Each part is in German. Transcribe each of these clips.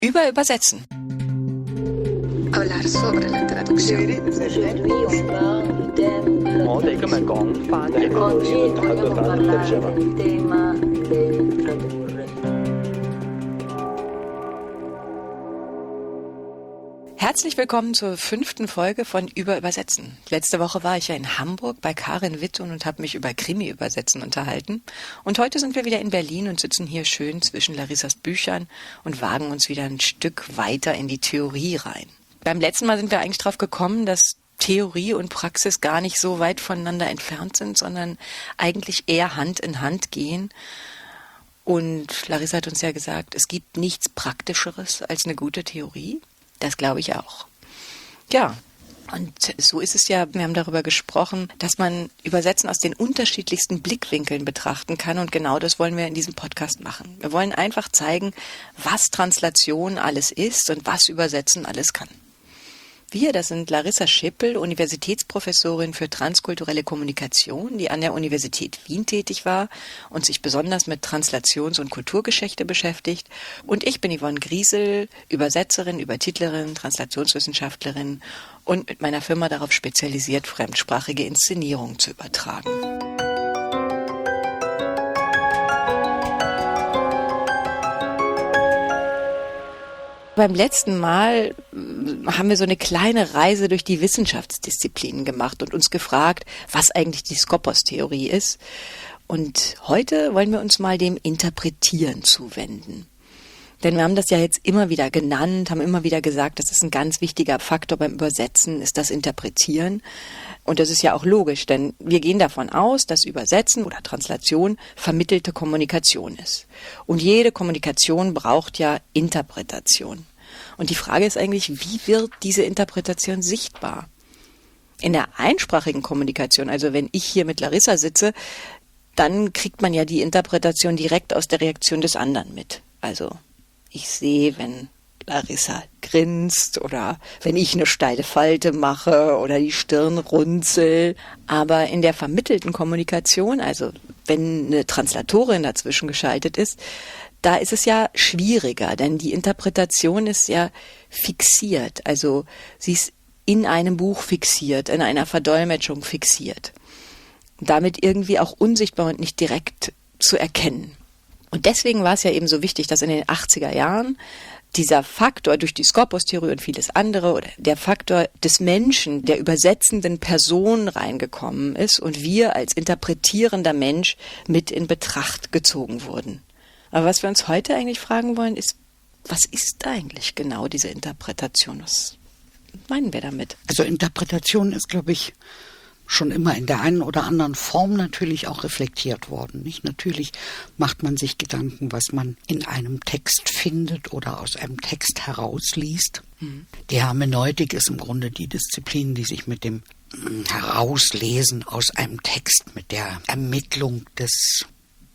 Übersetzen. Hablar sobre la traducción. Herzlich willkommen zur 5. Folge von Übersetzen. Letzte Woche war ich ja in Hamburg bei Karin Wittun und habe mich über Krimi-Übersetzen unterhalten. Und heute sind wir wieder in Berlin und sitzen hier schön zwischen Larissas Büchern und wagen uns wieder ein Stück weiter in die Theorie rein. Beim letzten Mal sind wir eigentlich drauf gekommen, dass Theorie und Praxis gar nicht so weit voneinander entfernt sind, sondern eigentlich eher Hand in Hand gehen. Und Larissa hat uns ja gesagt, es gibt nichts Praktischeres als eine gute Theorie. Das glaube ich auch. Ja, und so ist es ja, wir haben darüber gesprochen, dass man Übersetzen aus den unterschiedlichsten Blickwinkeln betrachten kann und genau das wollen wir in diesem Podcast machen. Wir wollen einfach zeigen, was Translation alles ist und was Übersetzen alles kann. Wir, das sind Larissa Schippel, Universitätsprofessorin für transkulturelle Kommunikation, die an der Universität Wien tätig war und sich besonders mit Translations- und Kulturgeschichte beschäftigt. Und ich bin Yvonne Griesel, Übersetzerin, Übertitlerin, Translationswissenschaftlerin und mit meiner Firma darauf spezialisiert, fremdsprachige Inszenierungen zu übertragen. Beim letzten Mal haben wir so eine kleine Reise durch die Wissenschaftsdisziplinen gemacht und uns gefragt, was eigentlich die Skopos-Theorie ist. Und heute wollen wir uns mal dem Interpretieren zuwenden. Denn wir haben das ja jetzt immer wieder genannt, haben immer wieder gesagt, das ist ein ganz wichtiger Faktor beim Übersetzen, ist das Interpretieren. Und das ist ja auch logisch, denn wir gehen davon aus, dass Übersetzen oder Translation vermittelte Kommunikation ist. Und jede Kommunikation braucht ja Interpretation. Und die Frage ist eigentlich, wie wird diese Interpretation sichtbar? In der einsprachigen Kommunikation, also wenn ich hier mit Larissa sitze, dann kriegt man ja die Interpretation direkt aus der Reaktion des anderen mit. Also ich sehe, wenn Larissa grinst oder wenn ich eine steile Falte mache oder die Stirn runzel. Aber in der vermittelten Kommunikation, also wenn eine Translatorin dazwischen geschaltet ist, da ist es ja schwieriger, denn die Interpretation ist ja fixiert. Also sie ist in einem Buch fixiert, in einer Verdolmetschung fixiert. Damit irgendwie auch unsichtbar und nicht direkt zu erkennen. Und deswegen war es ja eben so wichtig, dass in den 80er Jahren dieser Faktor durch die Skopos-Theorie und vieles andere oder der Faktor des Menschen, der übersetzenden Person reingekommen ist und wir als interpretierender Mensch mit in Betracht gezogen wurden. Aber was wir uns heute eigentlich fragen wollen, ist, was ist eigentlich genau diese Interpretation? Was meinen wir damit? Also Interpretation ist, glaube ich, schon immer in der einen oder anderen Form natürlich auch reflektiert worden. Nicht? Natürlich macht man sich Gedanken, was man in einem Text findet oder aus einem Text herausliest. Die Hermeneutik ist im Grunde die Disziplin, die sich mit dem Herauslesen aus einem Text, mit der Ermittlung des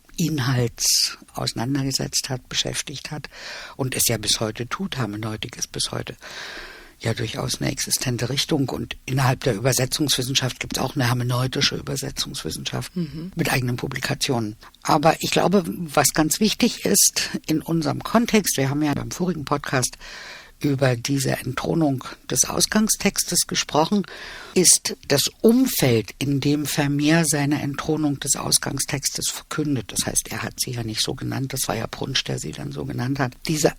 Inhalts auseinandergesetzt hat, beschäftigt hat und es ja bis heute tut. Hermeneutik ist bis heute ja durchaus eine existente Richtung und innerhalb der Übersetzungswissenschaft gibt es auch eine hermeneutische Übersetzungswissenschaft mit eigenen Publikationen. Aber ich glaube, was ganz wichtig ist in unserem Kontext, wir haben ja beim vorigen Podcast über diese Entthronung des Ausgangstextes gesprochen, ist das Umfeld, in dem Vermeer seine Entthronung des Ausgangstextes verkündet. Das heißt, er hat sie ja nicht so genannt, das war ja Brunsch, der sie dann so genannt hat. Diese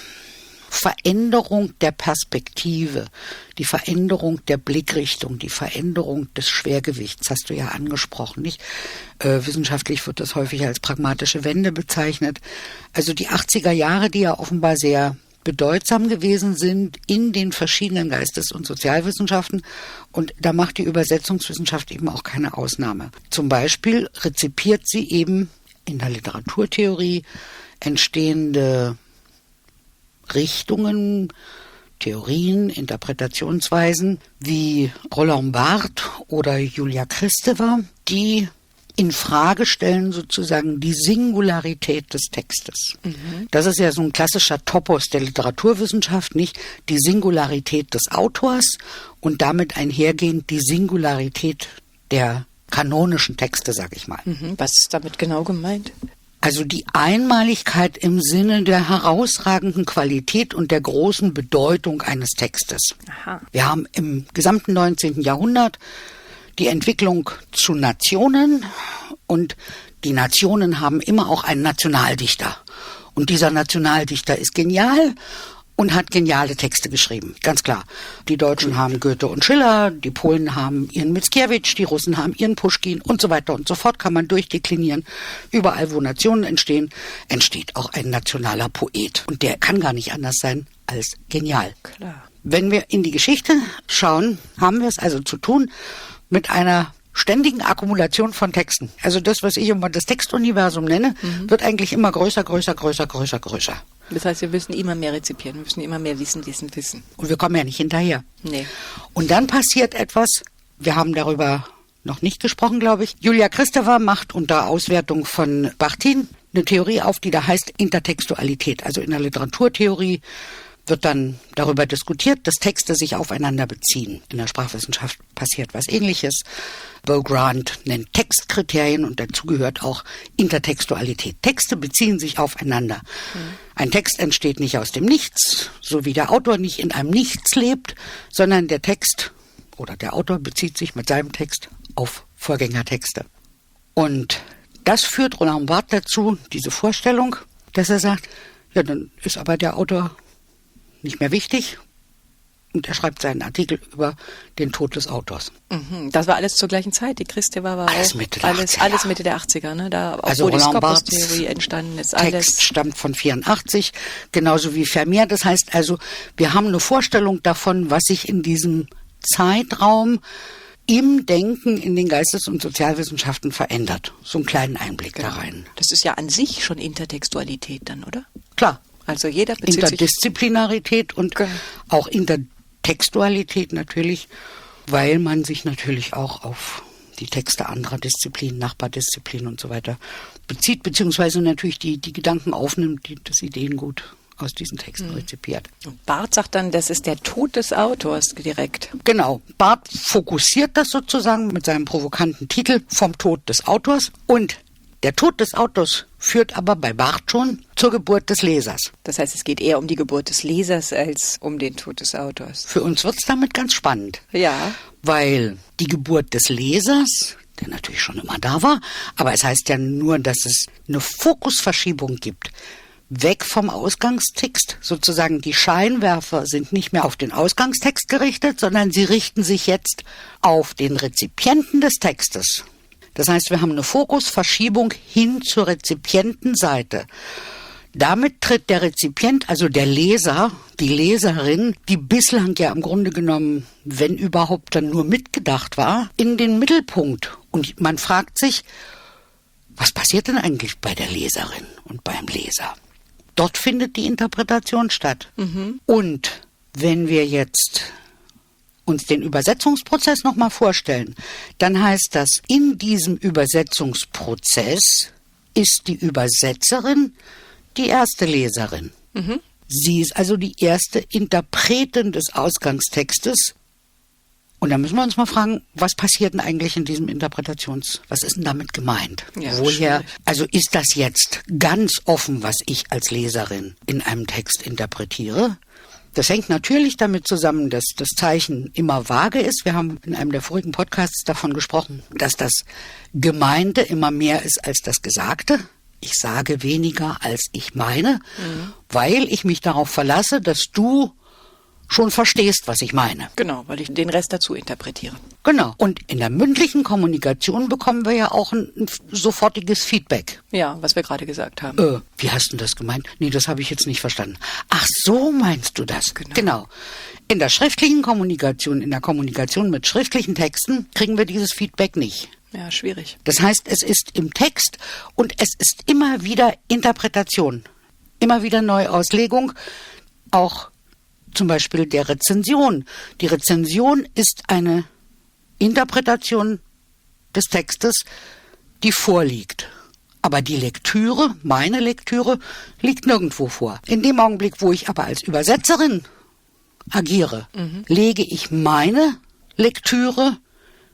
Veränderung der Perspektive, die Veränderung der Blickrichtung, die Veränderung des Schwergewichts, hast du ja angesprochen, nicht? Wissenschaftlich wird das häufig als pragmatische Wende bezeichnet. Also die 80er Jahre, die ja offenbar sehr bedeutsam gewesen sind in den verschiedenen Geistes- und Sozialwissenschaften. Und da macht die Übersetzungswissenschaft eben auch keine Ausnahme. Zum Beispiel rezipiert sie eben in der Literaturtheorie entstehende Richtungen, Theorien, Interpretationsweisen wie Roland Barthes oder Julia Kristeva, die in Frage stellen sozusagen die Singularität des Textes. Das ist ja so ein klassischer Topos der Literaturwissenschaft, nicht? Die Singularität des Autors und damit einhergehend die Singularität der kanonischen Texte, sag ich mal. Was ist damit genau gemeint? Also die Einmaligkeit im Sinne der herausragenden Qualität und der großen Bedeutung eines Textes. Aha. Wir haben im gesamten 19. Jahrhundert die Entwicklung zu Nationen und die Nationen haben immer auch einen Nationaldichter. Und dieser Nationaldichter ist genial und hat geniale Texte geschrieben, ganz klar. Die Deutschen haben Goethe und Schiller, die Polen haben ihren Mickiewicz, die Russen haben ihren Puschkin und so weiter und so fort, kann man durchdeklinieren. Überall, wo Nationen entstehen, entsteht auch ein nationaler Poet. Und der kann gar nicht anders sein als genial. Klar. Wenn wir in die Geschichte schauen, haben wir es also zu tun mit einer ständigen Akkumulation von Texten. Also das, was ich immer das Textuniversum nenne, wird eigentlich immer größer. Das heißt, wir müssen immer mehr rezipieren, wir müssen immer mehr wissen. Und wir kommen ja nicht hinterher. Nee. Und dann passiert etwas, wir haben darüber noch nicht gesprochen, glaube ich. Julia Kristeva macht unter Auswertung von Bachtin eine Theorie auf, die da heißt Intertextualität. Also in der Literaturtheorie wird dann darüber diskutiert, dass Texte sich aufeinander beziehen. In der Sprachwissenschaft passiert was Ähnliches. Bo Grant nennt Textkriterien und dazu gehört auch Intertextualität. Texte beziehen sich aufeinander. Ein Text entsteht nicht aus dem Nichts, so wie der Autor nicht in einem Nichts lebt, sondern der Text oder der Autor bezieht sich mit seinem Text auf Vorgängertexte. Und das führt Roland Barthes dazu, diese Vorstellung, dass er sagt, ja, dann ist aber der Autor nicht mehr wichtig und er schreibt seinen Artikel über den Tod des Autors. Das war alles zur gleichen Zeit. Die Kristeva war alles auch Mitte der 80er. Alles Mitte der 80er, ne? Da auch also wo die Roland Skopos-Theorie entstanden ist. Alles. Text stammt von 84, genauso wie Vermeer. Das heißt also, wir haben eine Vorstellung davon, was sich in diesem Zeitraum im Denken in den Geistes- und Sozialwissenschaften verändert. So einen kleinen Einblick da rein. Das ist ja an sich schon Intertextualität dann, oder? Klar. Also jeder bezieht sich... Interdisziplinarität und auch Intertextualität natürlich, weil man sich natürlich auch auf die Texte anderer Disziplinen, Nachbardisziplinen und so weiter bezieht, beziehungsweise natürlich die Gedanken aufnimmt, das Ideengut aus diesen Texten rezipiert. Und Barth sagt dann, das ist der Tod des Autors direkt. Genau. Barth fokussiert das sozusagen mit seinem provokanten Titel vom Tod des Autors und der Tod des Autors führt aber bei Barth schon zur Geburt des Lesers. Das heißt, es geht eher um die Geburt des Lesers als um den Tod des Autors. Für uns wird es damit ganz spannend. Ja. Weil die Geburt des Lesers, der natürlich schon immer da war, aber es heißt ja nur, dass es eine Fokusverschiebung gibt. Weg vom Ausgangstext, sozusagen die Scheinwerfer sind nicht mehr auf den Ausgangstext gerichtet, sondern sie richten sich jetzt auf den Rezipienten des Textes. Das heißt, wir haben eine Fokusverschiebung hin zur Rezipientenseite. Damit tritt der Rezipient, also der Leser, die Leserin, die bislang ja im Grunde genommen, wenn überhaupt, dann nur mitgedacht war, in den Mittelpunkt. Und man fragt sich, was passiert denn eigentlich bei der Leserin und beim Leser? Dort findet die Interpretation statt. Und wenn wir jetzt uns den Übersetzungsprozess nochmal vorstellen, dann heißt das, in diesem Übersetzungsprozess ist die Übersetzerin die erste Leserin. Sie ist also die erste Interpretin des Ausgangstextes. Und da müssen wir uns mal fragen, was passiert denn eigentlich in diesem was ist denn damit gemeint? Ja, woher, schwierig. also ist das jetzt ganz offen, was ich als Leserin in einem Text interpretiere? Das hängt natürlich damit zusammen, dass das Zeichen immer vage ist. Wir haben in einem der vorigen Podcasts davon gesprochen, dass das Gemeinte immer mehr ist als das Gesagte. Ich sage weniger, als ich meine, weil ich mich darauf verlasse, dass du schon verstehst, was ich meine. Genau, weil ich den Rest dazu interpretiere. Genau. Und in der mündlichen Kommunikation bekommen wir ja auch ein sofortiges Feedback. Ja, was wir gerade gesagt haben. Wie hast du das gemeint? Nee, das habe ich jetzt nicht verstanden. Ach, so meinst du das? Genau. In der schriftlichen Kommunikation, in der Kommunikation mit schriftlichen Texten kriegen wir dieses Feedback nicht. Ja, schwierig. Das heißt, es ist im Text und es ist immer wieder Interpretation. Immer wieder Neuauslegung. Auch zum Beispiel der Rezension. Die Rezension ist eine Interpretation des Textes, die vorliegt. Aber die Lektüre, meine Lektüre, liegt nirgendwo vor. In dem Augenblick, wo ich aber als Übersetzerin agiere, lege ich meine Lektüre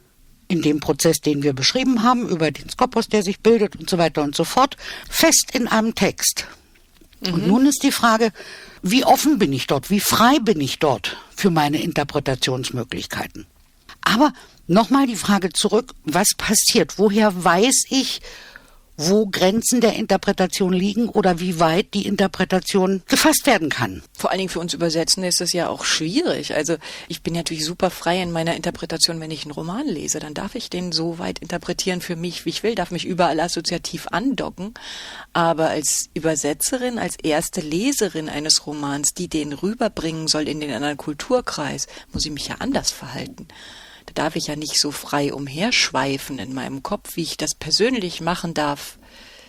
in dem Prozess, den wir beschrieben haben, über den Skopos, der sich bildet und so weiter und so fort, fest in einem Text. Und nun ist die Frage, wie offen bin ich dort, wie frei bin ich dort für meine Interpretationsmöglichkeiten? Aber nochmal die Frage zurück, was passiert? Woher weiß ich, wo Grenzen der Interpretation liegen oder wie weit die Interpretation gefasst werden kann? Vor allen Dingen für uns Übersetzende ist es ja auch schwierig. Also ich bin natürlich super frei in meiner Interpretation, wenn ich einen Roman lese. Dann darf ich den so weit interpretieren für mich, wie ich will, darf mich überall assoziativ andocken. Aber als Übersetzerin, als erste Leserin eines Romans, die den rüberbringen soll in den anderen Kulturkreis, muss ich mich ja anders verhalten. Da darf ich ja nicht so frei umherschweifen in meinem Kopf, wie ich das persönlich machen darf,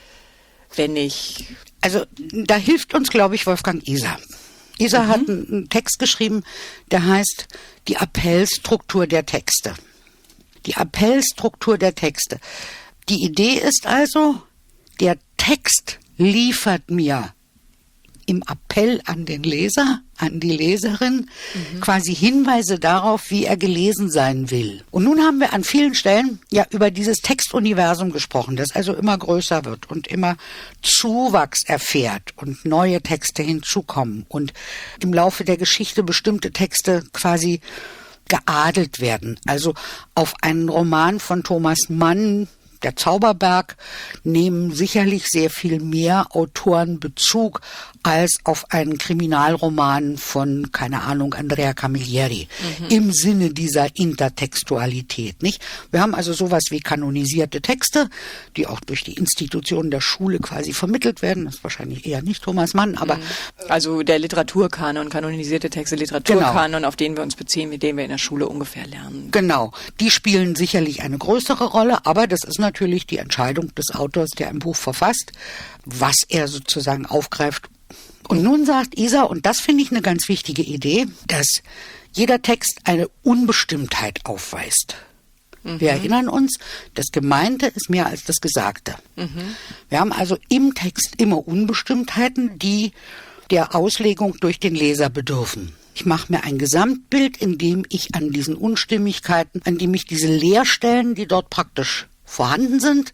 wenn ich... Also da hilft uns, glaube ich, Wolfgang Iser. Iser hat einen Text geschrieben, der heißt Die Appellstruktur der Texte. Die Appellstruktur der Texte. Die Idee ist also, der Text liefert mir im Appell an den Leser, an die Leserin, quasi Hinweise darauf, wie er gelesen sein will. Und nun haben wir an vielen Stellen ja über dieses Textuniversum gesprochen, das also immer größer wird und immer Zuwachs erfährt und neue Texte hinzukommen und im Laufe der Geschichte bestimmte Texte quasi geadelt werden. Also auf einen Roman von Thomas Mann, Der Zauberberg, nehmen sicherlich sehr viel mehr Autoren Bezug als auf einen Kriminalroman von, keine Ahnung, Andrea Camilleri. Im Sinne dieser Intertextualität, nicht? Wir haben also sowas wie kanonisierte Texte, die auch durch die Institutionen der Schule quasi vermittelt werden. Das ist wahrscheinlich eher nicht Thomas Mann, aber... Also der Literaturkanon, kanonisierte Texte, Literaturkanon, auf den wir uns beziehen, mit dem wir in der Schule ungefähr lernen. Genau. Die spielen sicherlich eine größere Rolle, aber das ist natürlich die Entscheidung des Autors, der ein Buch verfasst, was er sozusagen aufgreift. Und nun sagt Iser, und das finde ich eine ganz wichtige Idee, dass jeder Text eine Unbestimmtheit aufweist. Wir erinnern uns, das Gemeinte ist mehr als das Gesagte. Wir haben also im Text immer Unbestimmtheiten, die der Auslegung durch den Leser bedürfen. Ich mache mir ein Gesamtbild, in dem ich an diesen Unstimmigkeiten, an dem ich diese Leerstellen, die dort praktisch vorhanden sind,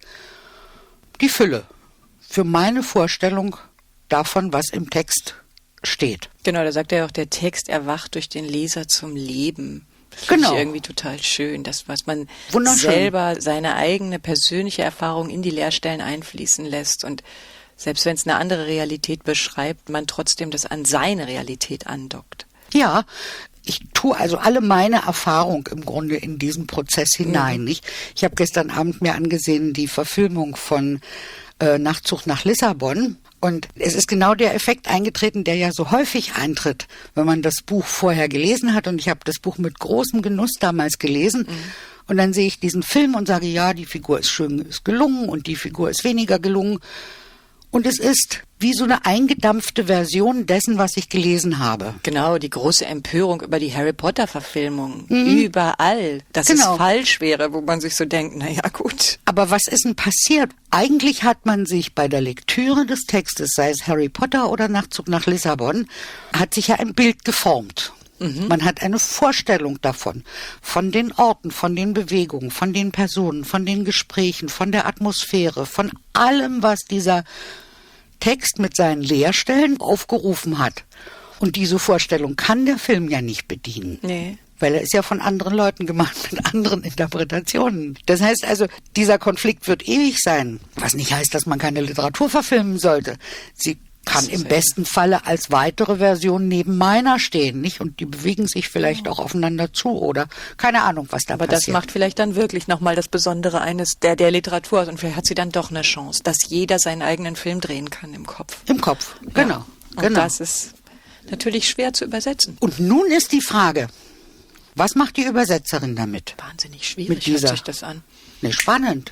die Fülle für meine Vorstellung davon, was im Text steht. Genau, da sagt er ja auch, der Text erwacht durch den Leser zum Leben. Das finde ich irgendwie total schön, das, was man selber seine eigene persönliche Erfahrung in die Leerstellen einfließen lässt und selbst wenn es eine andere Realität beschreibt, man trotzdem das an seine Realität andockt. Ja, ich tue also alle meine Erfahrung im Grunde in diesen Prozess hinein. Nicht? Ich habe gestern Abend mir angesehen die Verfilmung von Nachtzug nach Lissabon. Und es ist genau der Effekt eingetreten, der ja so häufig eintritt, wenn man das Buch vorher gelesen hat. Und ich habe das Buch mit großem Genuss damals gelesen. Und dann sehe ich diesen Film und sage, ja, die Figur ist schön, ist gelungen und die Figur ist weniger gelungen. Und es ist wie so eine eingedampfte Version dessen, was ich gelesen habe. Genau, die große Empörung über die Harry Potter-Verfilmung. Überall, dass es falsch wäre, wo man sich so denkt, na ja, gut. Aber was ist denn passiert? Eigentlich hat man sich bei der Lektüre des Textes, sei es Harry Potter oder Nachtzug nach Lissabon, hat sich ja ein Bild geformt. Man hat eine Vorstellung davon, von den Orten, von den Bewegungen, von den Personen, von den Gesprächen, von der Atmosphäre, von allem, was dieser Text mit seinen Leerstellen aufgerufen hat. Und diese Vorstellung kann der Film ja nicht bedienen. Nee. Weil er ist ja von anderen Leuten gemacht, mit anderen Interpretationen. Das heißt also, dieser Konflikt wird ewig sein. Was nicht heißt, dass man keine Literatur verfilmen sollte. Sie kann im besten Falle als weitere Version neben meiner stehen, nicht? Und die bewegen sich vielleicht auch aufeinander zu oder keine Ahnung, was da passiert. Aber das macht vielleicht dann wirklich nochmal das Besondere eines der Literatur aus und vielleicht hat sie dann doch eine Chance, dass jeder seinen eigenen Film drehen kann im Kopf. Im Kopf, genau. Ja. Und das ist natürlich schwer zu übersetzen. Und nun ist die Frage, was macht die Übersetzerin damit? Wahnsinnig schwierig hört sich das an. Ne, spannend.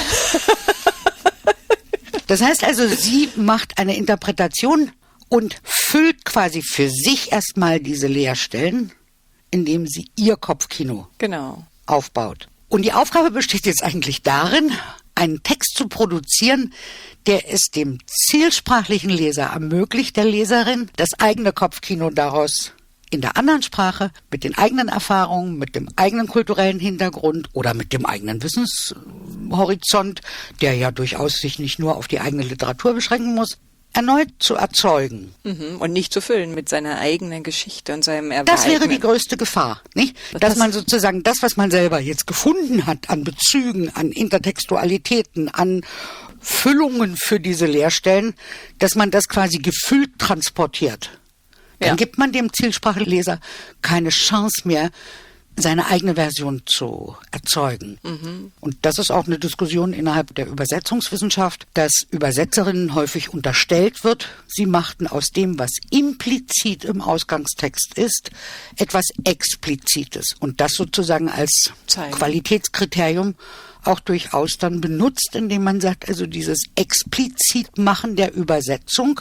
Das heißt also, sie macht eine Interpretation und füllt quasi für sich erstmal diese Leerstellen, indem sie ihr Kopfkino aufbaut. Und die Aufgabe besteht jetzt eigentlich darin, einen Text zu produzieren, der es dem zielsprachlichen Leser ermöglicht, der Leserin, das eigene Kopfkino daraus in der anderen Sprache, mit den eigenen Erfahrungen, mit dem eigenen kulturellen Hintergrund oder mit dem eigenen Wissenshorizont, der ja durchaus sich nicht nur auf die eigene Literatur beschränken muss, erneut zu erzeugen. Und nicht zu füllen mit seiner eigenen Geschichte und seinem Erweitern. Das wäre die größte Gefahr, nicht? Dass man sozusagen das, was man selber jetzt gefunden hat, an Bezügen, an Intertextualitäten, an Füllungen für diese Leerstellen, dass man das quasi gefüllt transportiert. Dann gibt man dem Zielsprachleser keine Chance mehr, seine eigene Version zu erzeugen. Und das ist auch eine Diskussion innerhalb der Übersetzungswissenschaft, dass Übersetzerinnen häufig unterstellt wird, sie machten aus dem, was implizit im Ausgangstext ist, etwas Explizites. Und das sozusagen als Qualitätskriterium auch durchaus dann benutzt, indem man sagt, also dieses Explizitmachen der Übersetzung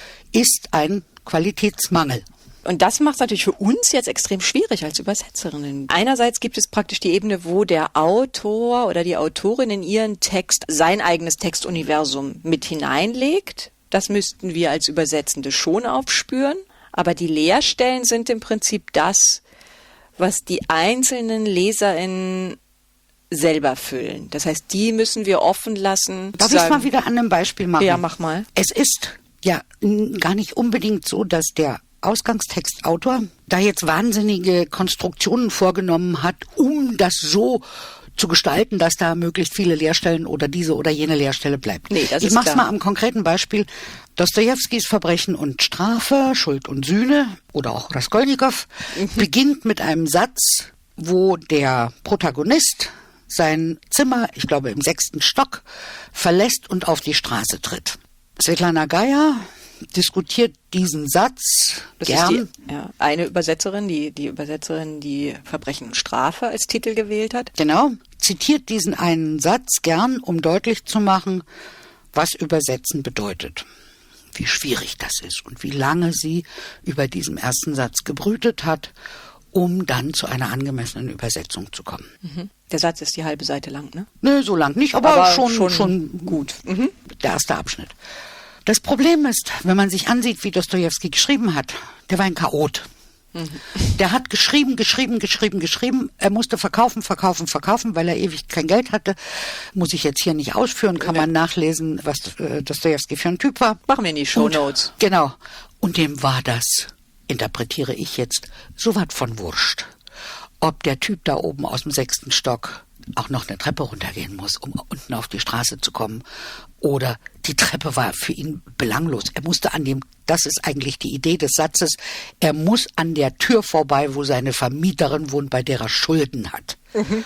ist ein Qualitätsmangel. Und das macht es natürlich für uns jetzt extrem schwierig als Übersetzerinnen. Einerseits gibt es praktisch die Ebene, wo der Autor oder die Autorin in ihren Text sein eigenes Textuniversum mit hineinlegt. Das müssten wir als Übersetzende schon aufspüren. Aber die Leerstellen sind im Prinzip das, was die einzelnen LeserInnen selber füllen. Das heißt, die müssen wir offen lassen. Darf ich es mal wieder an einem Beispiel machen? Ja, mach mal. Es ist ja gar nicht unbedingt so, dass der Ausgangstextautor da jetzt wahnsinnige Konstruktionen vorgenommen hat, um das so zu gestalten, dass da möglichst viele Leerstellen oder diese oder jene Leerstelle bleibt. Nee, das ist ich mache es klar. mal am konkreten Beispiel. Dostojewskis Verbrechen und Strafe, Schuld und Sühne oder auch Raskolnikow beginnt mit einem Satz, wo der Protagonist sein Zimmer, ich glaube im 6. Stock, verlässt und auf die Straße tritt. Svetlana Gaja diskutiert diesen Satz gern. Eine Übersetzerin, die Übersetzerin, die Verbrechen und Strafe als Titel gewählt hat. Genau, zitiert diesen einen Satz gern, um deutlich zu machen, was Übersetzen bedeutet. Wie schwierig das ist und wie lange sie über diesen ersten Satz gebrütet hat, um dann zu einer angemessenen Übersetzung zu kommen. Der Satz ist die halbe Seite lang, ne? Nö, so lang nicht, aber schon gut. Der erste Abschnitt. Das Problem ist, wenn man sich ansieht, wie Dostojewski geschrieben hat, der war ein Chaot. Der hat geschrieben. Er musste verkaufen, weil er ewig kein Geld hatte. Muss ich jetzt hier nicht ausführen, kann man nachlesen, was Dostojewski für ein Typ war. Machen wir in die Shownotes. Genau. Und dem war das, interpretiere ich jetzt, so was von wurscht. Ob der Typ da oben aus dem 6. Stock auch noch eine Treppe runtergehen muss, um unten auf die Straße zu kommen. Oder die Treppe war für ihn belanglos. Er musste das ist eigentlich die Idee des Satzes, er muss an der Tür vorbei, wo seine Vermieterin wohnt, bei der er Schulden hat.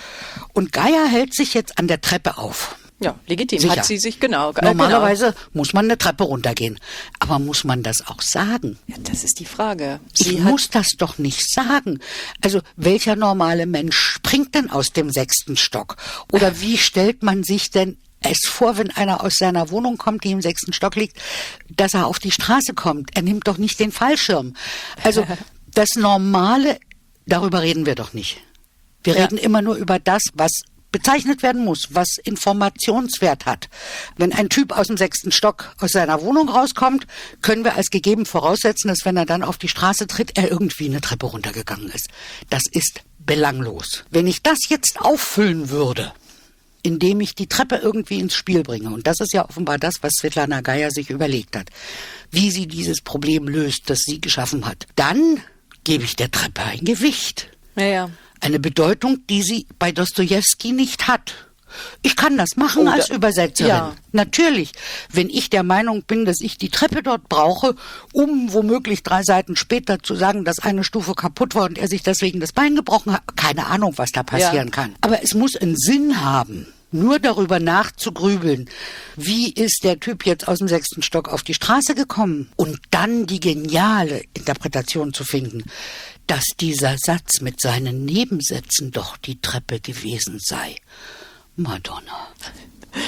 Und Gaja hält sich jetzt an der Treppe auf. Ja, legitim. Sicher. Hat sie sich genau. Normalerweise muss man eine Treppe runtergehen. Aber muss man das auch sagen? Ja, das ist die Frage. Ich muss das doch nicht sagen. Also, welcher normale Mensch springt denn aus dem 6. Stock? Oder wie stellt man sich denn es vor, wenn einer aus seiner Wohnung kommt, die im 6. Stock liegt, dass er auf die Straße kommt? Er nimmt doch nicht den Fallschirm. Also, das Normale, darüber reden wir doch nicht. Wir reden immer nur über das, was bezeichnet werden muss, was Informationswert hat. Wenn ein Typ aus dem 6. Stock aus seiner Wohnung rauskommt, können wir als gegeben voraussetzen, dass wenn er dann auf die Straße tritt, er irgendwie eine Treppe runtergegangen ist. Das ist belanglos. Wenn ich das jetzt auffüllen würde, indem ich die Treppe irgendwie ins Spiel bringe, und das ist ja offenbar das, was Svetlana Gaja sich überlegt hat, wie sie dieses Problem löst, das sie geschaffen hat, dann gebe ich der Treppe ein Gewicht. Ja. Eine Bedeutung, die sie bei Dostojewski nicht hat. Ich kann das machen als Übersetzerin. Ja. Natürlich. Wenn ich der Meinung bin, dass ich die Treppe dort brauche, um womöglich 3 Seiten später zu sagen, dass eine Stufe kaputt war und er sich deswegen das Bein gebrochen hat. Keine Ahnung, was da passieren kann. Aber es muss einen Sinn haben. Nur darüber nachzugrübeln, wie ist der Typ jetzt aus dem 6. Stock auf die Straße gekommen und dann die geniale Interpretation zu finden, dass dieser Satz mit seinen Nebensätzen doch die Treppe gewesen sei. Madonna.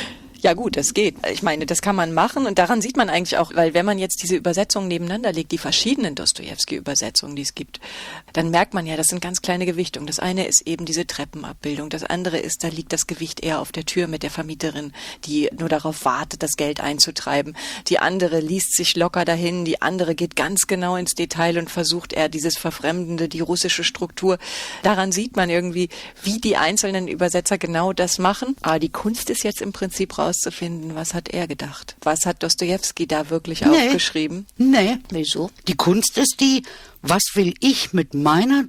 Ja gut, das geht. Ich meine, das kann man machen und daran sieht man eigentlich auch, weil wenn man jetzt diese Übersetzungen nebeneinander legt, die verschiedenen Dostojewski-Übersetzungen, die es gibt, dann merkt man ja, das sind ganz kleine Gewichtungen. Das eine ist eben diese Treppenabbildung, das andere ist, da liegt das Gewicht eher auf der Tür mit der Vermieterin, die nur darauf wartet, das Geld einzutreiben. Die andere liest sich locker dahin, die andere geht ganz genau ins Detail und versucht eher dieses Verfremdende, die russische Struktur. Daran sieht man irgendwie, wie die einzelnen Übersetzer genau das machen. Aber die Kunst ist jetzt im Prinzip rauszufinden, was hat er gedacht? Was hat Dostojewski da wirklich aufgeschrieben? Nee. Wieso? Die Kunst ist was will ich mit meiner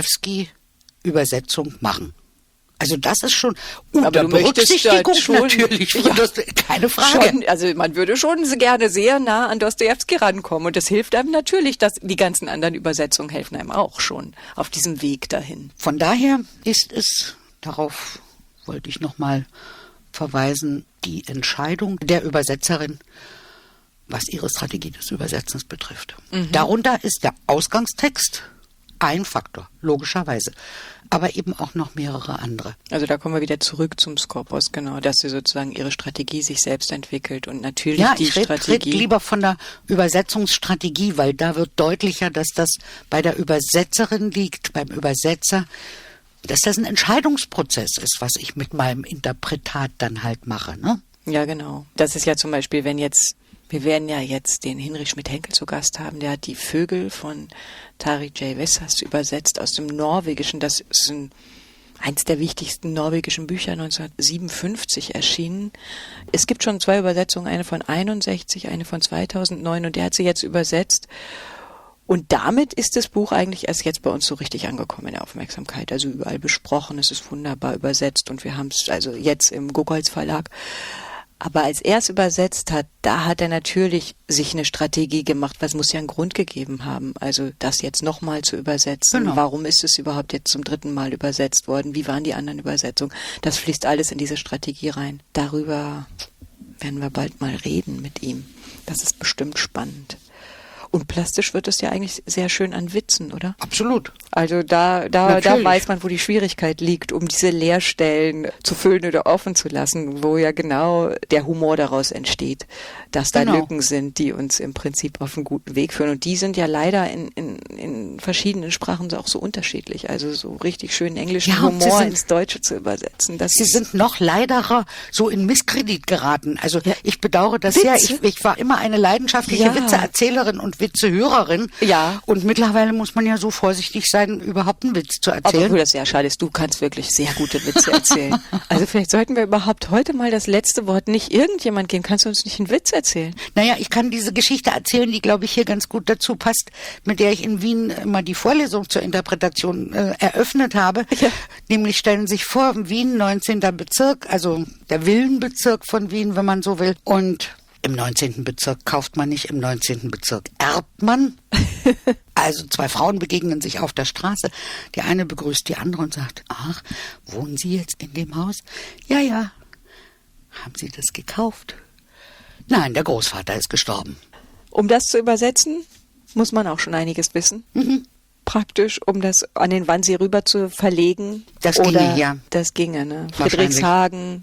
Dostojewski-Übersetzung machen? Also das ist schon unter Berücksichtigung natürlich, keine Frage. Schon, also man würde schon gerne sehr nah an Dostojewski rankommen und das hilft einem natürlich, dass die ganzen anderen Übersetzungen helfen einem auch schon auf diesem Weg dahin. Von daher ist es, darauf wollte ich nochmal verweisen, die Entscheidung der Übersetzerin, was ihre Strategie des Übersetzens betrifft. Darunter ist der Ausgangstext ein Faktor, logischerweise, aber eben auch noch mehrere andere. Also da kommen wir wieder zurück zum Skopos, genau, dass sie sozusagen ihre Strategie sich selbst entwickelt und natürlich die Strategie. Ich rede lieber von der Übersetzungsstrategie, weil da wird deutlicher, dass das bei der Übersetzerin liegt, beim Übersetzer, dass das ein Entscheidungsprozess ist, was ich mit meinem Interpretat dann halt mache, ne? Ja, genau. Das ist ja zum Beispiel, wir werden ja jetzt den Hinrich Schmidt-Henkel zu Gast haben, der hat die Vögel von Tarik J. Vessas übersetzt aus dem Norwegischen. Das ist eins der wichtigsten norwegischen Bücher, 1957 erschienen. Es gibt schon 2 Übersetzungen, eine von 61, eine von 2009 und der hat sie jetzt übersetzt. Und damit ist das Buch eigentlich erst jetzt bei uns so richtig angekommen in der Aufmerksamkeit. Also überall besprochen, es ist wunderbar übersetzt und wir haben es also jetzt im Gogolz Verlag. Aber als er es übersetzt hat, da hat er natürlich sich eine Strategie gemacht, weil es muss ja einen Grund gegeben haben. Also das jetzt nochmal zu übersetzen. Genau. Warum ist es überhaupt jetzt zum 3. Mal übersetzt worden? Wie waren die anderen Übersetzungen? Das fließt alles in diese Strategie rein. Darüber werden wir bald mal reden mit ihm. Das ist bestimmt spannend. Und plastisch wird es ja eigentlich sehr schön an Witzen, oder? Absolut. Also da weiß man, wo die Schwierigkeit liegt, um diese Leerstellen zu füllen oder offen zu lassen, wo ja genau der Humor daraus entsteht, dass da Lücken sind, die uns im Prinzip auf einen guten Weg führen. Und die sind ja leider in verschiedenen Sprachen auch so unterschiedlich. Also so richtig schön englischen Humor ins Deutsche zu übersetzen. Sie sind noch leider so in Misskredit geraten. Also ich bedauere das sehr. Ich war immer eine leidenschaftliche Witzeerzählerin und Witzehörerin. Ja. Und mittlerweile muss man ja so vorsichtig sein, überhaupt einen Witz zu erzählen. Obwohl das sehr schade ist, du kannst wirklich sehr gute Witze erzählen. Also vielleicht sollten wir überhaupt heute mal das letzte Wort nicht irgendjemand geben. Kannst du uns nicht einen Witz erzählen? Naja, ich kann diese Geschichte erzählen, die, glaube ich, hier ganz gut dazu passt, mit der ich in Wien immer die Vorlesung zur Interpretation eröffnet habe. Ja. Nämlich stellen Sie sich vor, Wien, 19. Bezirk, also der Villenbezirk von Wien, wenn man so will. Und im 19. Bezirk kauft man nicht, im 19. Bezirk erbt man. Also 2 Frauen begegnen sich auf der Straße. Die eine begrüßt die andere und sagt, ach, wohnen Sie jetzt in dem Haus? Ja, ja. Haben Sie das gekauft? Nein, der Großvater ist gestorben. Um das zu übersetzen, muss man auch schon einiges wissen. Praktisch, um das an den Wannsee rüber zu verlegen. Das ginge, ja. Das ginge, ne? Friedrichshagen.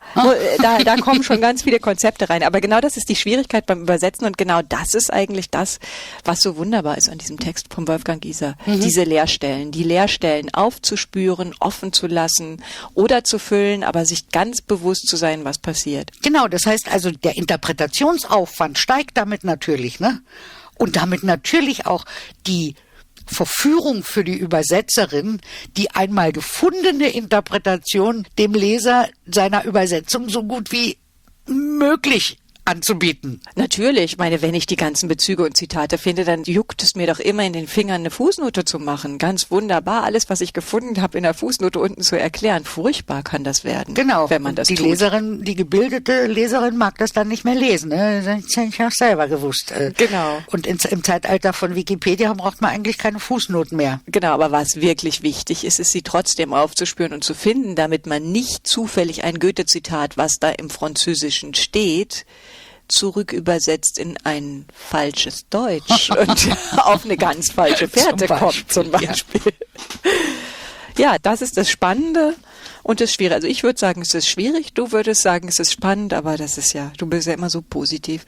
Da kommen schon ganz viele Konzepte rein. Aber genau das ist die Schwierigkeit beim Übersetzen und genau das ist eigentlich das, was so wunderbar ist an diesem Text von Wolfgang Iser. Diese Leerstellen. Die Leerstellen aufzuspüren, offen zu lassen oder zu füllen, aber sich ganz bewusst zu sein, was passiert. Genau, das heißt also, der Interpretationsaufwand steigt damit natürlich, ne? Und damit natürlich auch die Verführung für die Übersetzerin, die einmal gefundene Interpretation dem Leser seiner Übersetzung so gut wie möglich anzubieten. Natürlich, ich meine, wenn ich die ganzen Bezüge und Zitate finde, dann juckt es mir doch immer in den Fingern, eine Fußnote zu machen. Ganz wunderbar, alles, was ich gefunden habe, in der Fußnote unten zu erklären. Furchtbar kann das werden, genau, wenn man das tut. Die gebildete Leserin mag das dann nicht mehr lesen. Ne? Das hätte ich auch selber gewusst. Genau. Und im Zeitalter von Wikipedia braucht man eigentlich keine Fußnoten mehr. Genau, aber was wirklich wichtig ist, ist sie trotzdem aufzuspüren und zu finden, damit man nicht zufällig ein Goethe-Zitat, was da im Französischen steht, zurückübersetzt in ein falsches Deutsch und auf eine ganz falsche Fährte kommt zum Beispiel. Ja, das ist das Spannende Und das ist schwierig. Also ich würde sagen, es ist schwierig. Du würdest sagen, es ist spannend, aber das ist ja, du bist ja immer so positiv.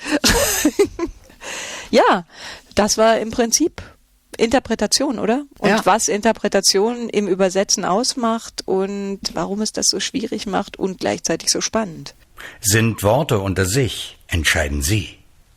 Ja, das war im Prinzip Interpretation, oder? Und Ja. was Interpretation im Übersetzen ausmacht und warum es das so schwierig macht und gleichzeitig so spannend. Sind Worte unter sich, entscheiden Sie.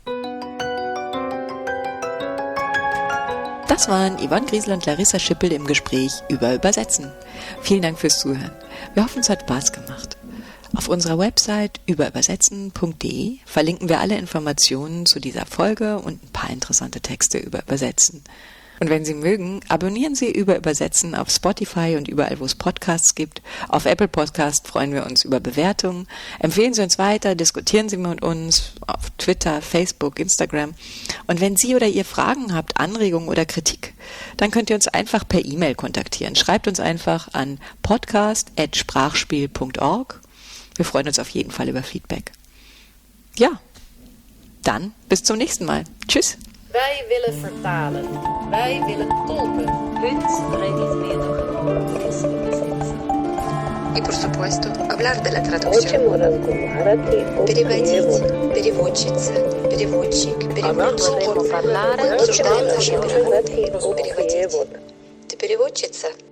Das waren Yvonne Griesel und Larissa Schippel im Gespräch über Übersetzen. Vielen Dank fürs Zuhören. Wir hoffen, es hat Spaß gemacht. Auf unserer Website überübersetzen.de verlinken wir alle Informationen zu dieser Folge und ein paar interessante Texte über Übersetzen. Und wenn Sie mögen, abonnieren Sie über Übersetzen auf Spotify und überall, wo es Podcasts gibt. Auf Apple Podcast freuen wir uns über Bewertungen. Empfehlen Sie uns weiter, diskutieren Sie mit uns auf Twitter, Facebook, Instagram. Und wenn Sie oder ihr Fragen habt, Anregungen oder Kritik, dann könnt ihr uns einfach per E-Mail kontaktieren. Schreibt uns einfach an podcast@sprachspiel.org. Wir freuen uns auf jeden Fall über Feedback. Ja, dann bis zum nächsten Mal. Tschüss. Wij willen vertalen. Wij willen tolken. И, por supuesto, hablar de la traducción. Переводить, переводчица, переводчик, переводчики. Обсуждаем наши переводы. Переводить. Ты переводчица?